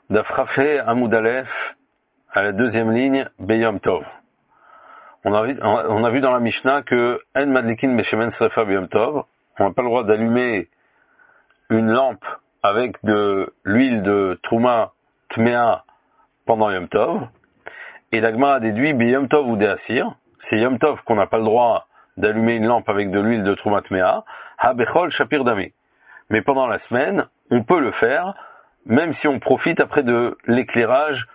D'Afrafé Hamoud Aleph, à la deuxième ligne, Beyom Tov. On a vu dans la Mishnah que En Madlikin Meshemen Srefa Beyom Tov, on n'a pas le droit d'allumer une lampe avec de l'huile de Trouma Tmea pendant Yom Tov. Et la Gemara a déduit Beyom Tov ou Deasir. C'est Yom Tov qu'on n'a pas le droit d'allumer une lampe avec de l'huile de Trouma Tmea. Ha Bechol Shapir Dami. Mais pendant la semaine, on peut le faire, même si on profite après de l'éclairage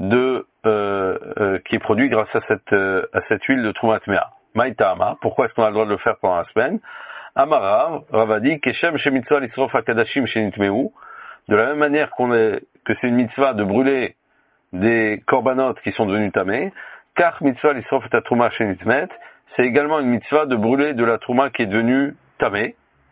qui est produit grâce à cette huile de Trouma Tmea. Maïtama, pourquoi est-ce qu'on a le droit de le faire pendant la semaine? Amarav, Ravadi, Keshem Shemitzvah Lisrof Akadashim Shenitmeu, de la même manière que c'est une mitzvah de brûler des corbanotes qui sont devenus tamés, car mitzvah Lisrof et Trouma Shenitmet, c'est également une mitzvah de brûler de la Trouma qui est devenue tamée,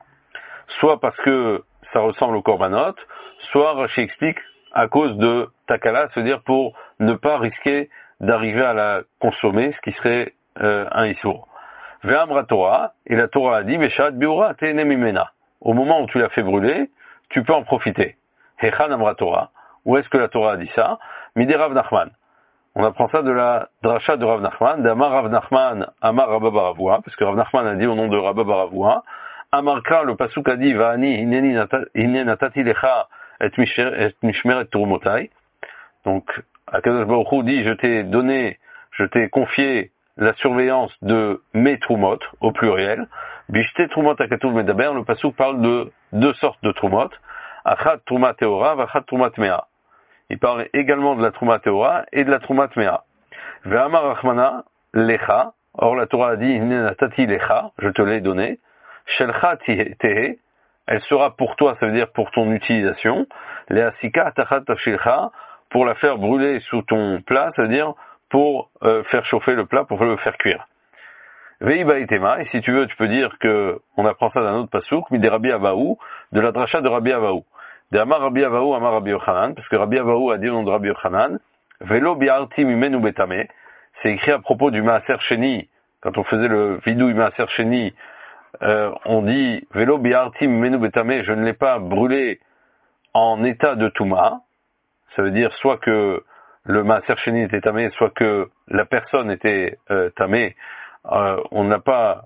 soit parce que ça ressemble au korbanot, soit Rashi explique à cause de takala, c'est-à-dire pour ne pas risquer d'arriver à la consommer, ce qui serait un issour. Ve'amra Torah, et la Torah a dit, Meshat biura te'ene mimena. Au moment où tu l'as fait brûler, tu peux en profiter. Hechan amra Torah. Où est-ce que la Torah a dit ça? Midé Rav Nachman. On apprend ça de la dracha de Rav Nachman, d'Amar Rav Nachman, Amar Rabba Baravua, parce que Rav Nachman a dit au nom de Rabba Baravua, Amarka, le pasuk a dit, Va'ani hineni natati lecha et mishmeret turumotai. Donc, Akadosh Baruch Hu dit, je t'ai confié la surveillance de mes trumot, au pluriel. Bishte trumot akatuv medaber, le pasuk parle de deux sortes de trumot. Achat truma teora, vachat truma tmea. Il parle également de la truma teora et de la truma tmea. Ve'amar rachmana lecha. Or, la Torah a dit, hineni natati lecha, je te l'ai donné. Shelcha tehe, elle sera pour toi, ça veut dire pour ton utilisation. Leasika tachat tashilcha, pour la faire brûler sous ton plat, ça veut dire pour faire chauffer le plat, pour le faire cuire. Vei baitema, et si tu veux, tu peux dire que on apprend ça d'un autre pasouk, mais des Rabbi Avaou, de la dracha de Rabbi Avaou. De Amar Rabbi Avaou, Amar Rabbi Yochanan, parce que Rabbi Avaou a dit au nom de Rabbi Yochanan, Velo biarti mimenu betame, c'est écrit à propos du Maaser Sheni, quand on faisait le vidouille Maaser Sheni, on dit Velo biarti mimenu betame, je ne l'ai pas brûlé en état de Touma, ça veut dire soit que le Maaser Sheni était tamé, soit que la personne était tamée. On n'a pas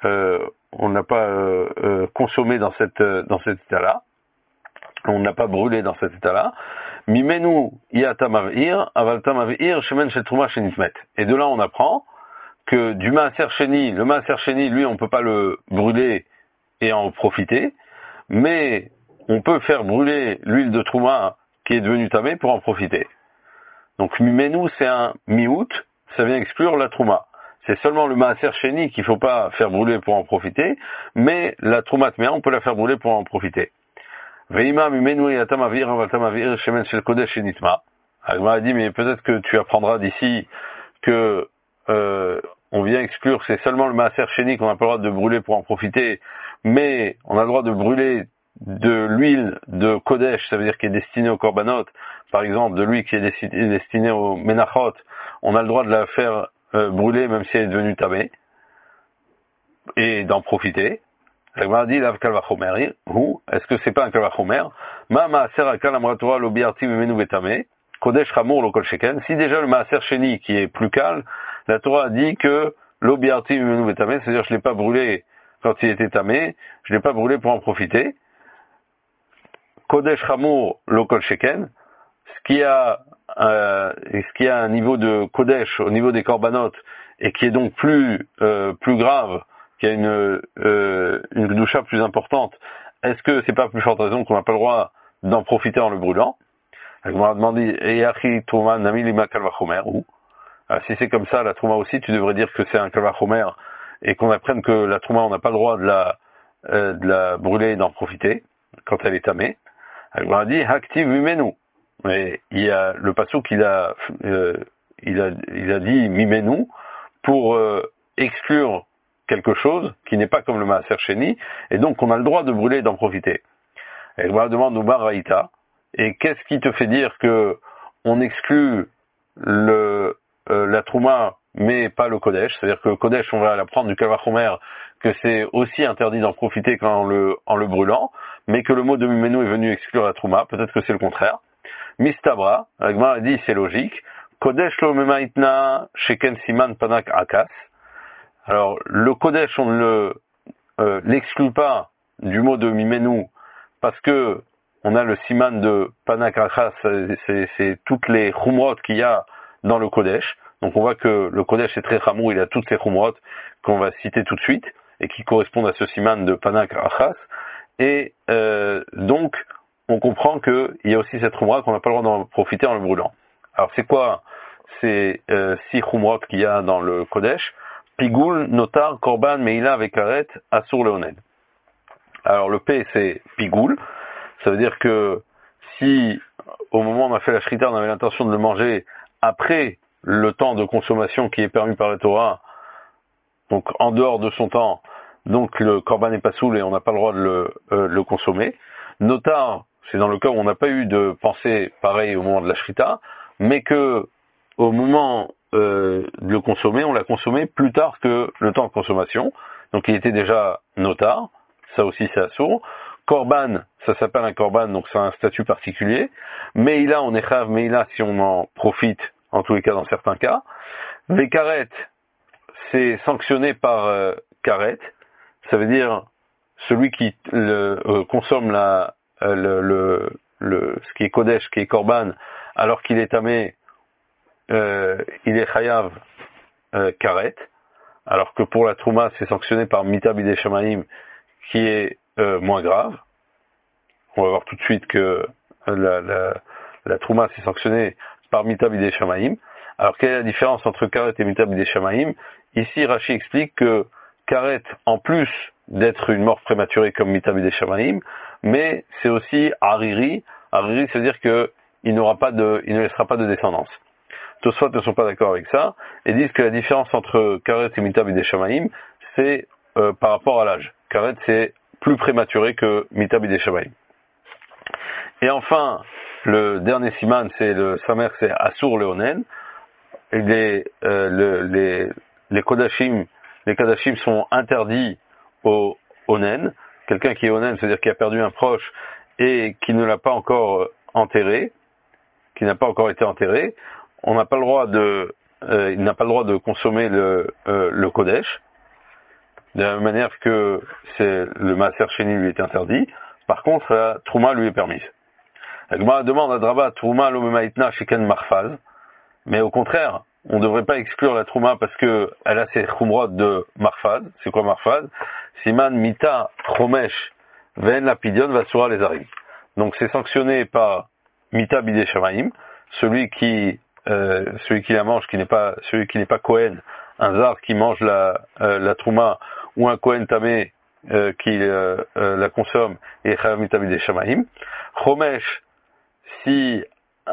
consommé dans cet état-là. On n'a pas brûlé dans cet état-là. Mimenu iatamavir, avaltamavir, shemen shel truma shenitmet. Et de là, on apprend que du Maaser Sheni, le Maaser Sheni, lui, on peut pas le brûler et en profiter, mais on peut faire brûler l'huile de Trouma qui est devenue tamée pour en profiter. Donc mimenu, c'est un miout, ça vient exclure la Trouma. C'est seulement le Maaser Sheni qu'il faut pas faire brûler pour en profiter, mais la Trouma Tmea, on peut la faire brûler pour en profiter. Veima mimenu yatamavir avaltamavir shemen shel kodesh shenitma. Agma a dit, mais peut-être que tu apprendras d'ici que on vient exclure, c'est seulement le Maaser Sheni qu'on n'a pas le droit de brûler pour en profiter, mais on a le droit de brûler de l'huile de Kodesh, ça veut dire qui est destinée au korbanot, par exemple de l'huile qui est destinée au menachot, on a le droit de la faire brûler même si elle est devenue tamée, et d'en profiter. La Gemara dit, lav kalvachomer, ou, est-ce que c'est pas un kalvachomer? Ma maaser akal amratora lo biarti mimenu betame, Kodesh Ramour lo kol sheken. Si déjà le Maaser Sheni qui est plus calme, la Torah a dit que lo biarti mimenu betame, c'est-à-dire je l'ai pas brûlé quand il était tamé, je l'ai pas brûlé pour en profiter. Kodesh Ramour lo kol sheken, ce qui a un niveau de Kodesh au niveau des corbanotes et qui est donc plus grave, qui a une doucha plus importante, est-ce que c'est pas plus forte raison qu'on n'a pas le droit d'en profiter en le brûlant? On m'a demandé, ou si c'est comme ça, la Trouma aussi, tu devrais dire que c'est un kalvachomer et qu'on apprenne que la Trouma, on n'a pas le droit de la brûler et d'en profiter quand elle est tamée. Elle m'a dit, haktiv mimenu. Mais il y a le passouk qu'il a dit mimenu pour exclure quelque chose qui n'est pas comme le Maaser Sheni, et donc on a le droit de brûler et d'en profiter. Elle me demande Ubar Raïta, et qu'est-ce qui te fait dire que on exclut la Trouma mais pas le Kodesh, c'est-à-dire que le Kodesh on va l'apprendre du Kalvachomer que c'est aussi interdit d'en profiter en le brûlant, mais que le mot de Mimenu est venu exclure la Trouma, peut-être que c'est le contraire. Mistabra, la Gemara dit c'est logique. Kodesh lo memaitna sheken siman panak akas. Alors le Kodesh on ne l'exclut pas du mot de mimenu parce que on a le siman de panak akas, c'est toutes les chumrot qu'il y a dans le Kodesh. Donc on voit que le Kodesh est très chamour, il a toutes ces chumrot qu'on va citer tout de suite et qui correspondent à ce siman de panak achas. Et donc on comprend qu'il y a aussi cette chumra qu'on n'a pas le droit d'en profiter en le brûlant. Alors c'est quoi ces 6 chumrot qu'il y a dans le Kodesh? Pigoul, Notar, Korban, Meila, Vekaret, Asur, Leonen. Alors le P c'est Pigoul, ça veut dire que si au moment où on a fait la shrita on avait l'intention de le manger après le temps de consommation qui est permis par la Torah, donc en dehors de son temps, donc le Korban n'est pas soul et on n'a pas le droit de le consommer. Notar, c'est dans le cas où on n'a pas eu de pensée pareille au moment de la shrita, mais que au moment de le consommer, on l'a consommé plus tard que le temps de consommation. Donc il était déjà notar, ça aussi c'est assourd. Korban, ça s'appelle un korban, donc c'est un statut particulier. Meila, on est chav, meila si on en profite, en tous les cas dans certains cas. Vekaret, c'est sanctionné par karet, ça veut dire celui qui consomme ce qui est kodesh, qui est korban, alors qu'il est tamé, il est chayav karet, alors que pour la trouma c'est sanctionné par mita bidei shamaim qui est moins grave. On va voir tout de suite que la trouma c'est sanctionné par mita bidei shamaim. Alors quelle est la différence entre karet et mita bidei shamaim? Ici Rashi explique que karet, en plus d'être une mort prématurée comme mita bidei shamaim, mais c'est aussi hariri. Hariri, ça veut dire que il ne laissera pas de descendance. Tosfot ne sont pas d'accord avec ça et disent que la différence entre karet et mita bidei shamaim, c'est par rapport à l'âge. Karet c'est plus prématuré que mita bidei shamaim. Et enfin, le dernier siman, c'est le samer, c'est asur leonen. Les kodashim, les kadashim sont interdits au onen. Quelqu'un qui est onen, c'est-à-dire qui a perdu un proche et qui ne l'a pas encore enterré, qui n'a pas encore été enterré, on n'a pas le droit il n'a pas le droit de consommer le kodesh, de la même manière que le maaser sheni lui est interdit. Par contre, la trouma lui est permise. La Gemara demande à Draba, trouma lo memaitna sheken marfaz, mais au contraire, on ne devrait pas exclure la trouma parce que elle a ses chumrot de marfaz. C'est quoi marfaz? Siman mita chomesh ven lapidion vasura les arim. Donc c'est sanctionné par mita bidei shamaim, celui qui la mange, celui qui n'est pas Kohen, un zar qui mange la trouma, ou un Kohen tamé qui la consomme, et chayav mita bidei shamaim. Chomesh, si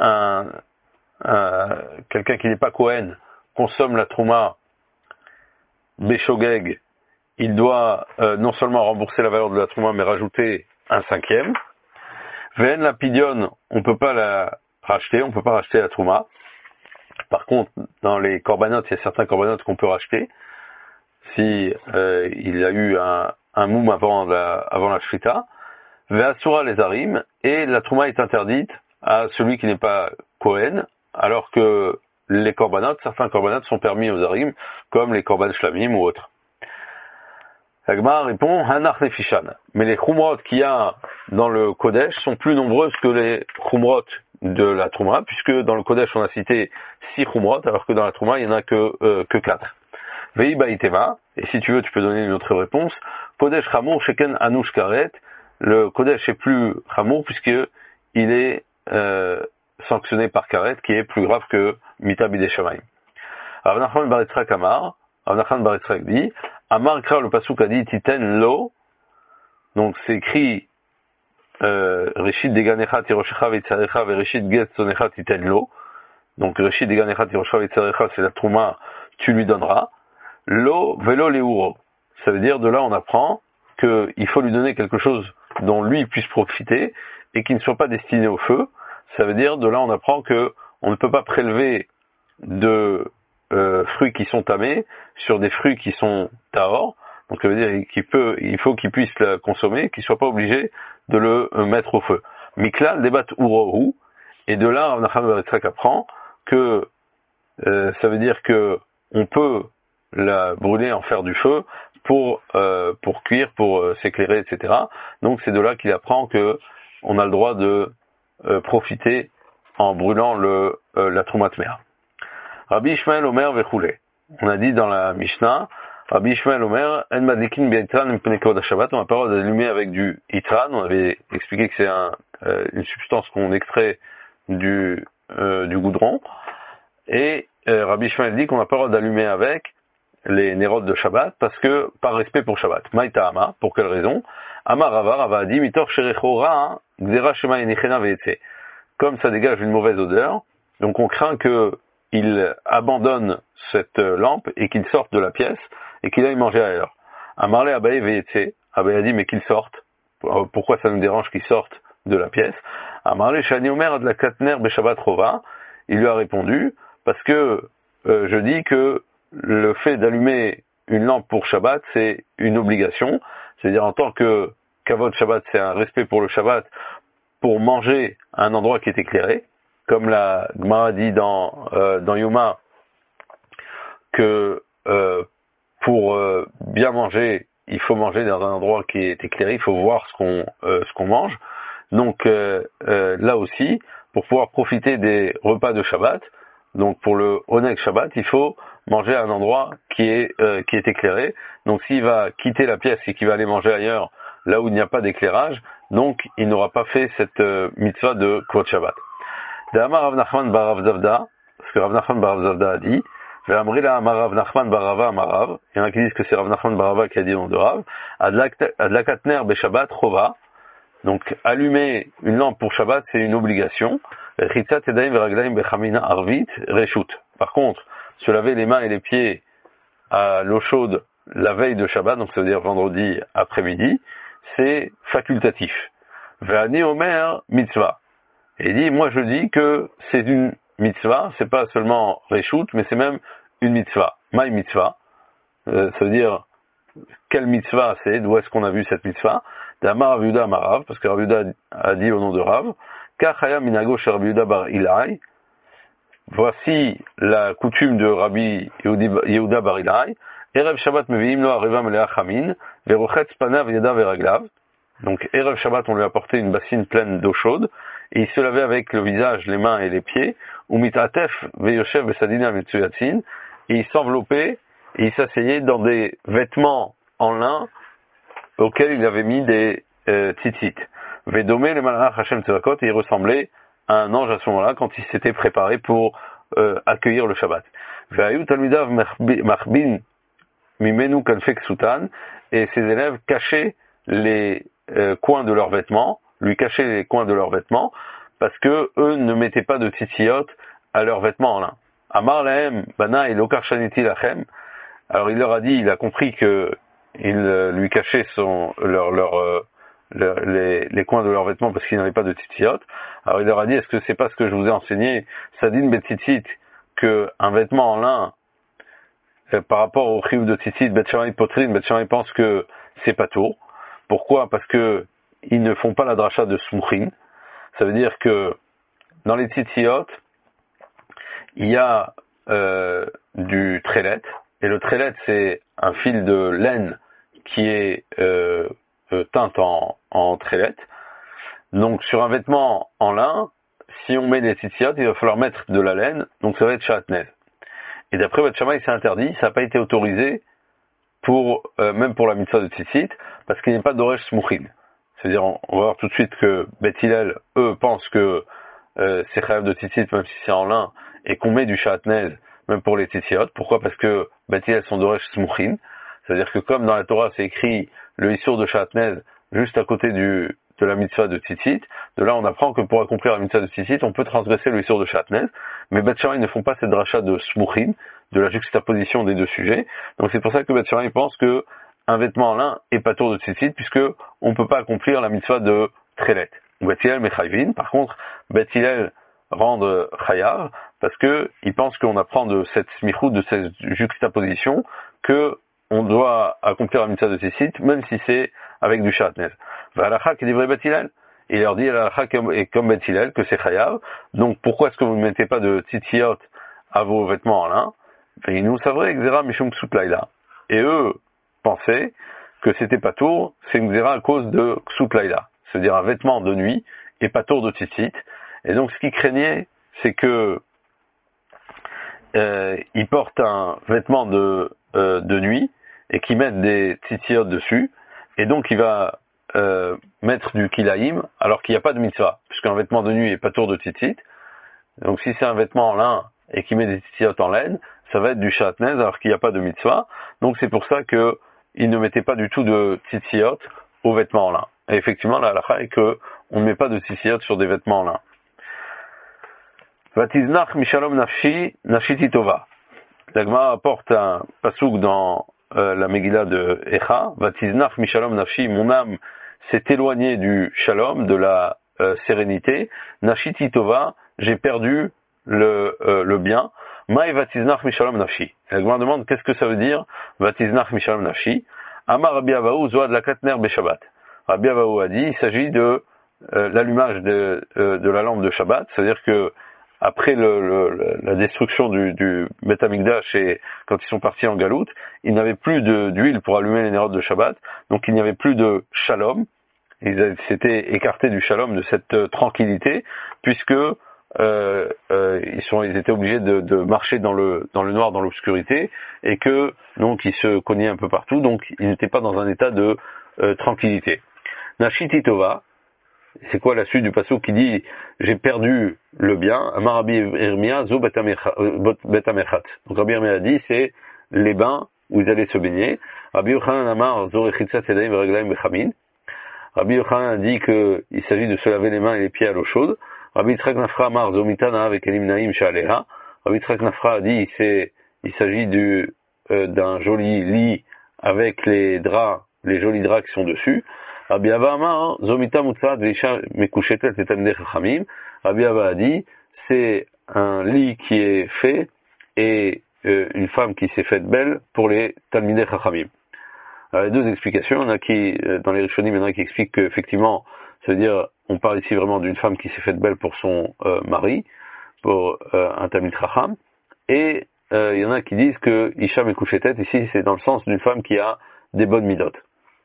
quelqu'un qui n'est pas Kohen consomme la trouma Beshogeg, il doit non seulement rembourser la valeur de la trouma, mais rajouter un cinquième. Ven la pidion, on peut pas la racheter, on peut pas racheter la trouma. Par contre, dans les corbanotes, il y a certains corbanotes qu'on peut racheter. Si il y a eu un moum avant la shrita. Ve'asura les arim, et la trouma est interdite à celui qui n'est pas Kohen, alors que les corbanotes, certains corbanotes sont permis aux arim, comme les korban shlamim ou autres. La Gemara répond, Hanach nefishan. Mais les chumrot qu'il y a dans le Kodesh sont plus nombreuses que les chumrot de la Trouma, puisque dans le Kodesh on a cité 6 chumrot, alors que dans la Trouma il n'y en a que 4. Vei baitema, et si tu veux tu peux donner une autre réponse, Kodesh chamour sheken anush karet, le Kodesh est plus chamour puisque il est sanctionné par karet, qui est plus grave que mita bidei shamaim. Rav Nachman bar Yitzchak Amar, Rav Nachman bar Yitzchak dit, Amar Kra, le pasuk a dit titen lo, donc c'est écrit Reshit deganecha tiroshecha veitzarecha vereshit get sonecha titen lo, donc Reshit deganecha tiroshecha veitzarecha c'est la trouma, tu lui donneras. Lo velo leuro, ça veut dire de là on apprend qu'il faut lui donner quelque chose dont lui puisse profiter et qui ne soit pas destiné au feu. Ça veut dire de là on apprend que on ne peut pas prélever de fruits qui sont tamés sur des fruits qui sont tahor. Donc ça veut dire il faut qu'il puisse la consommer, qu'il soit pas obligé de le mettre au feu. Mikla débat urohu, Et de là, Rav Nachman bar Yitzhak apprend que ça veut dire que on peut la brûler, en faire du feu pour cuire, pour s'éclairer, etc. Donc c'est de là qu'il apprend que on a le droit de profiter en brûlant la Troumat Mea. Rabbi Ishmael Omer Vechoulé. On a dit dans la Mishnah, Rabbi Ishmael Omer, En Madlikin Bi'itran Mipnei Kavod HaShabbat, on n'a pas le droit d'allumer avec du Itran. On avait expliqué que c'est une substance qu'on extrait du goudron. Et Rabbi Ishmael dit qu'on n'a pas le droit d'allumer avec les nérodes de Shabbat, parce que, par respect pour Shabbat. Maïta Ama, pour quelle raison? Amar Rava a dit, Mitor Sherechora, Gzera Shema Yenichena Ve'etse. Comme ça dégage une mauvaise odeur, donc on craint qu'il abandonne cette lampe et qu'il sorte de la pièce et qu'il aille manger ailleurs. Amarle Abaye Ve'etse. Abaye a dit, mais qu'il sorte. Pourquoi ça nous dérange qu'il sorte de la pièce? Amarle Shani Omer Adlakatner Beshabbat Rova. Il lui a répondu, parce que je dis que le fait d'allumer une lampe pour Shabbat, c'est une obligation. C'est-à-dire en tant que kavod Shabbat, c'est un respect pour le Shabbat, pour manger à un endroit qui est éclairé. Comme la Gemara dit dans Yoma, que pour bien manger, il faut manger dans un endroit qui est éclairé, il faut voir ce qu'on mange. Donc là aussi, pour pouvoir profiter des repas de Shabbat, donc pour le Oneg Shabbat, il faut manger à un endroit qui est éclairé. Donc s'il va quitter la pièce et qu'il va aller manger ailleurs, là où il n'y a pas d'éclairage, donc il n'aura pas fait cette mitzvah de Kvod Shabbat. D'Amar Rav Nachman bar Rav Zavda, parce que Rav Nachman bar Rav Zavda a dit, Ve'amrila Amar Rav Nachman bar Rava Amar Rav, il y en a qui disent que c'est Rav Nachman bar Rava qui a dit le nom de Rav, Adlakatner Beshabbat Chova. Donc allumer une lampe pour Shabbat, c'est une obligation. Par contre, se laver les mains et les pieds à l'eau chaude la veille de Shabbat, donc ça veut dire vendredi après-midi, c'est facultatif. Ve'ani Omer mitzvah. Et il dit, moi je dis que c'est une mitzvah, c'est pas seulement reshut, mais c'est même une mitzvah. Maï mitzvah. Ça veut dire, quelle mitzvah c'est, d'où est-ce qu'on a vu cette mitzvah? D'Amar Rav Yehuda Amar Rav, parce que Rav Yehuda a dit au nom de Rav, Kachaya minago chez Rav Yehuda bar Ilai. Voici la coutume de Rabbi Yehuda bar Ilai. Erev Shabbat meviim lo areva melea chamin, verochetz panav yada veraglav. Donc Erev Shabbat, on lui a apporté une bassine pleine d'eau chaude, et il se lavait avec le visage, les mains et les pieds, ou mitatef veyoshev besadina metsuyatzin, et il s'enveloppait et il s'asseyait dans des vêtements en lin auxquels il avait mis des tzitzit. Vedomé le malach Hashem tzedakot, et il ressemblait à un ange à ce moment-là quand il s'était préparé pour accueillir le Shabbat. Ve'ayu talmidav machbin mimenu kanfek sutan, et ses élèves cachaient les coins de leurs vêtements, lui cachaient les coins de leurs vêtements, parce que eux ne mettaient pas de tzitzit à leurs vêtements en lin. Amar lahem bana et lokar shaniti lachem. Alors il leur a dit, il a compris que il lui cachait les coins de leurs vêtements parce qu'il n'avait pas de tzitzit. Alors il leur a dit, est-ce que c'est pas ce que je vous ai enseigné, sadin betzitzit, que un vêtement en lin par rapport au chiyuv de tzitzit, Bet Shammai potrin, Bet Shammai pense que c'est pas tout. Pourquoi? Parce que ils ne font pas la dracha de smuchin. Ça veut dire que dans les tzitziot, il y a du trélet, et le trélet c'est un fil de laine qui est teinte en trélet. Donc sur un vêtement en lin, si on met des tzitziot, il va falloir mettre de la laine, donc ça va être shatnez. Et d'après Bet Shammai, c'est interdit, ça n'a pas été autorisé même pour la mitzvah de tzitzit, parce qu'il n'y a pas d'oresh smuchin. C'est-à-dire, on va voir tout de suite que Bet Hillel, eux, pensent que c'est chayav de tzitzit, même si c'est en lin, et qu'on met du shatnez, même pour les tzitziot. Pourquoi? Parce que Bet Hillel sont d'oresh smuchin. C'est-à-dire que comme dans la Torah, c'est écrit le issur de shatnez juste à côté de la mitzvah de tzitzit, de là on apprend que pour accomplir la mitzvah de tzitzit, on peut transgresser le issur de shatnez, mais Bet Shammai ne font pas cette dracha de smuchin, de la juxtaposition des deux sujets. Donc c'est pour ça que Bet Shammai pense que un vêtement en lin est pas tour de tzitzit, puisque on ne peut pas accomplir la mitzvah de trélet. Bet Hillel mechayvin, par contre, Bet Hillel rendre chayav, parce que il pense qu'on apprend de cette smichut, de cette juxtaposition, que on doit accomplir la mitzvah de tzitzit, même si c'est avec du shatnez. V'alacha qui livrait Bet Hillel. il leur dit la halakha est comme Bet Hillel, que c'est chayav. Donc pourquoi est-ce que vous ne mettez pas de tzitziot à vos vêtements en lin? Et nous savons Xera Mishum Ksut Laila. Et eux pensaient que c'était pas tour, c'est une Xera à cause de Ksut Laila, c'est-à-dire un vêtement de nuit et pas tour de tzitzit. Et donc ce qu'ils craignaient, c'est que ils portent un vêtement de nuit et qu'ils mettent des tzitziot dessus, et donc il va mettre du kilaïm alors qu'il n'y a pas de mitzvah, puisqu'un vêtement de nuit est pas tour de tzitzit. Donc si c'est un vêtement en lin et qui met des tzitziot en laine, ça va être du shatnez alors qu'il n'y a pas de mitzvah. Donc c'est pour ça que ils ne mettaient pas du tout de tzitziot aux vêtements en lin. Et effectivement, la halakha est que on ne met pas de tzitziot sur des vêtements en lin. Vatiznach mishalom nafshi nashiti tova. La Gemara apporte un pasouk dans la Megillah de Echa. Vatiznach mishalom nafshi, mon âme s'est éloignée du shalom, de la sérénité. Nashiti tova, j'ai perdu le bien. Maï vatiznach mishalom nafshi. La Gemara demande qu'est-ce que ça veut dire vatiznach mishalom nafshi. Amar Rabbi Avahu zoad la katner beshabbat. Rabbi Avahu a dit il s'agit de l'allumage de la lampe de Shabbat, c'est-à-dire que après la destruction du Beth Amikdash et quand ils sont partis en galoute, ils n'avaient plus d'huile pour allumer les nérodes de Shabbat, donc il n'y avait plus de shalom. Ils s'étaient écartés du shalom, de cette tranquillité, puisque ils étaient obligés de marcher dans le noir, dans l'obscurité, et que donc ils se cognaient un peu partout, donc ils n'étaient pas dans un état de tranquillité. Nashiti Tova, c'est quoi la suite du passouk qui dit j'ai perdu le bien? Amar Rabbi Irmia zo bet amechat. Donc Rabbi Irmia a dit c'est les bains où ils allaient se baigner. Rabbi Yochanan Amar zo rechitzat yadayim vereglaim bechamin. Rabbi Yochanan a dit que il s'agit de se laver les mains et les pieds à l'eau chaude. Rabbi Yitzchak Nafra Amar zo mitana avec elim naim she'aleha. Rabbi Yitzchak Nafra a dit il s'agit d'un joli lit avec les jolis draps qui sont dessus. Rabbi Abba Amar, Zomita Mutzad Veisha Mekushetet et Talmidei Chachamim. Rabbi Abba a dit, c'est un lit qui est fait et une femme qui s'est faite belle pour les Talmidei Chachamim. Alors, les deux explications, il y en a qui, dans les Rishonim, il y en a qui expliquent qu'effectivement, ça veut dire, on parle ici vraiment d'une femme qui s'est faite belle pour son mari, pour un Talmid Chacham, et il y en a qui disent que Isha Mekushetet, ici, c'est dans le sens d'une femme qui a des bonnes midotes.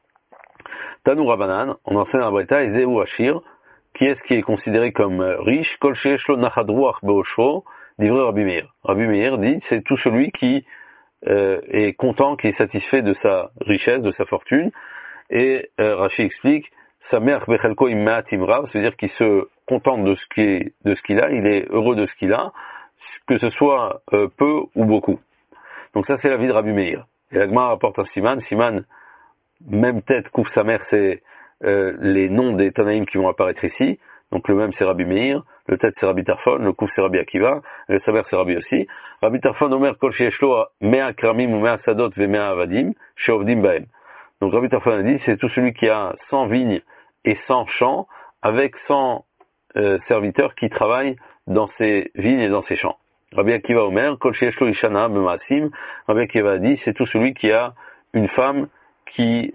Tanou Rabanan, on enseigne à Breta, et Zéou Ashir, qui est considéré comme riche, Kol Sheeshlo Nachadruach Beoshro, livré Rabbi Meir. Rabbi Meir dit, c'est tout celui qui est content, qui est satisfait de sa richesse, de sa fortune, et Rashi explique, sa mère Bechelko Immeat Imrav, c'est-à-dire qu'il se contente de ce qu'il a, il est heureux de ce qu'il a, que ce soit peu ou beaucoup. Donc ça c'est la vie de Rabbi Meir. Et la Gemara rapporte un Siman, même tête, Kouf sa mère, c'est les noms des Tanaïm qui vont apparaître ici. Donc le même c'est Rabbi Meir, le tête c'est Rabbi Tarfon, le Kouf c'est Rabbi Akiva, le sa mère c'est Rabbi aussi. Rabbi Tarfon Omer Kol Sheeshlo Mea Kramim ou Mea Sadot ve Mea Avadim Sheovdim Baem. Donc Rabbi Tarfon a dit c'est tout celui qui a 100 vignes et 100 champs avec 100 serviteurs qui travaillent dans ses vignes et dans ses champs. Rabbi Akiva Omer Kol Sheeshlo Ishana Bemaasim. Rabbi Akiva a dit c'est tout celui qui a une femme qui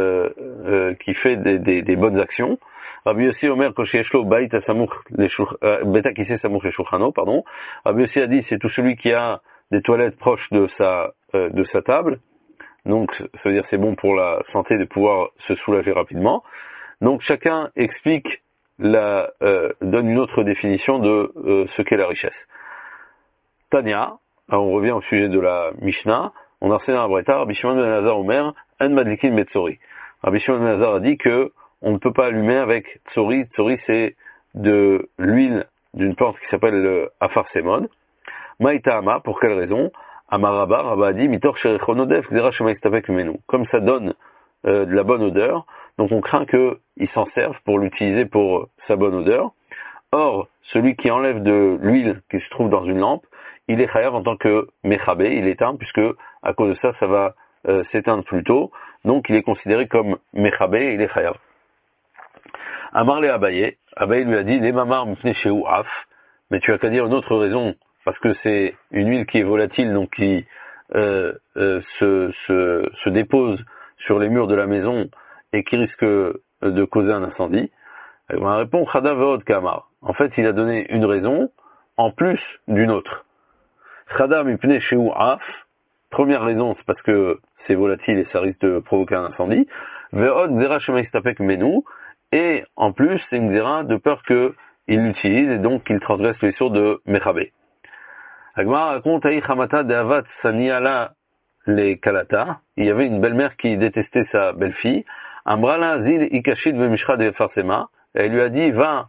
fait des bonnes actions. Rabbi Yossi Omer Kosheshlo Baïta Samour Beta Kissé Samour Shulchano, pardon. Rabbi Yossi a dit c'est tout celui qui a des toilettes proches de sa table. Donc ça veut dire c'est bon pour la santé de pouvoir se soulager rapidement. Donc chacun explique donne une autre définition de ce qu'est la richesse. Tania, on revient au sujet de la Mishnah. On enseigne à Breta, Rabbi Shimon ben Elazar Omer, En Madlikin Metzori. Rabbi Shimon ben Elazar a dit que on ne peut pas allumer avec Tsori. Tsori, c'est de l'huile d'une plante qui s'appelle le Afarsemon. Maïtahama, pour quelle raison? Amaraba, Rabba a dit, Mitor Sherechonodef, Xera Shemaïstapek Menu. Comme ça donne de la bonne odeur, donc on craint qu'il s'en serve pour l'utiliser pour sa bonne odeur. Or, celui qui enlève de l'huile qui se trouve dans une lampe, il est chayav en tant que mechabé, il éteint, puisque à cause de ça, ça va s'éteindre plus tôt. Donc il est considéré comme mechabé, il est chayav. Amar le Abaye lui a dit, les mamar mfne shehu af, mais tu as qu'à dire une autre raison, parce que c'est une huile qui est volatile, donc qui se dépose sur les murs de la maison et qui risque de causer un incendie. On répond Chada ve'od kamar. En fait, il a donné une raison en plus d'une autre. Chada mipnei shehu af. Première raison, c'est parce que c'est volatile et ça risque de provoquer un incendie. Ve'od zera shema istapek menu. Et en plus, c'est une zera de peur qu'il l'utilise et donc qu'il transgresse les sourds de Mechabé. Agmar raconte Aï Hamata de Avat Saniala les Kalata. Il y avait une belle-mère qui détestait sa belle-fille. Ambrala Zil Ikashid Vemishra de Farsema. Elle lui a dit, va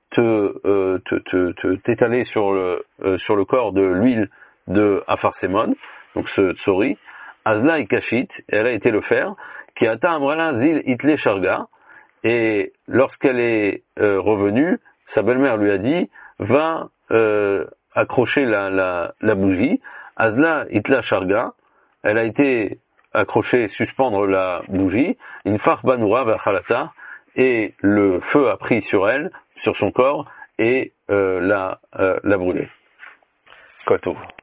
t'étaler sur le corps de l'huile de Afarsemon, donc ce tsori. Azla Ikashit, elle a été le faire. Qui ata Ambrala Zil Itle Sharga. Et lorsqu'elle est revenue, sa belle-mère lui a dit, va accrocher la bougie. Azla itla sharga, elle a été accrochée, suspendre la bougie. Infar banura v'achalata, et le feu a pris sur elle, sur son corps, et l'a brûlée. Quoi tout.